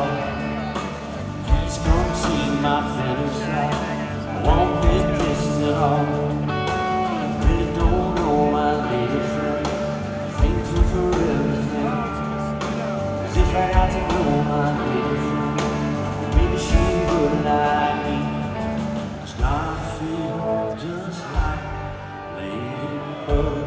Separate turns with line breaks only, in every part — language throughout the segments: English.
Please come see my better side. I won't be pissed at all. Really don't know my lady friend. Thankful for everything. As if I got to know my lady friend. Maybe she would like me. 'Cause I feel just like Ladybug.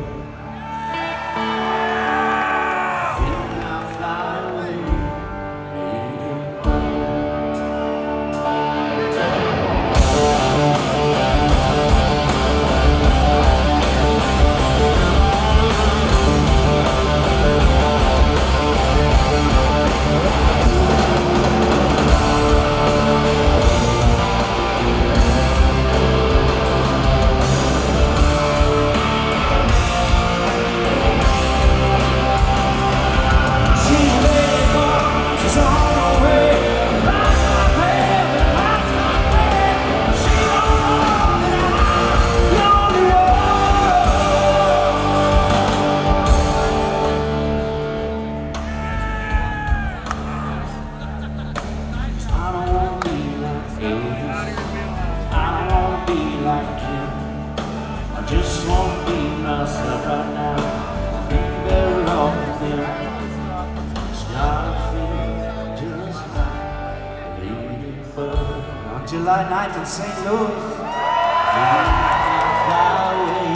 I just won't be myself right now. I'll be better off with them. 'Cause I feel just like a ladybug. On July 9th in St. Louis, fly away,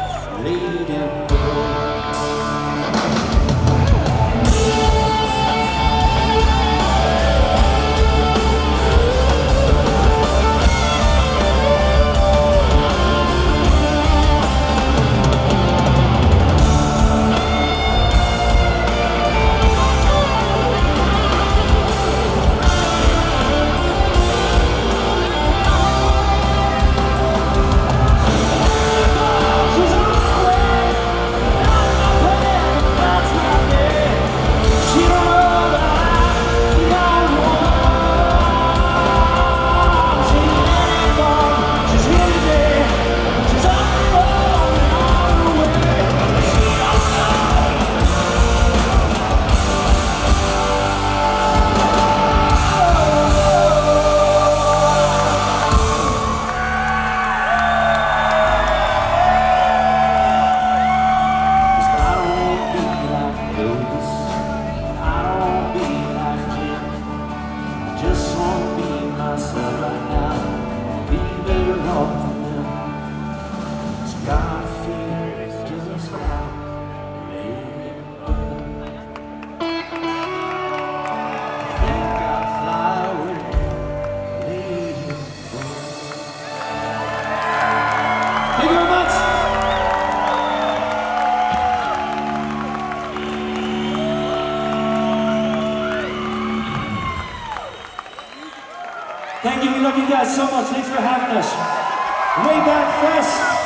ladybug. Thank you, we love you guys so much. Thanks for having us. Way Back Fest.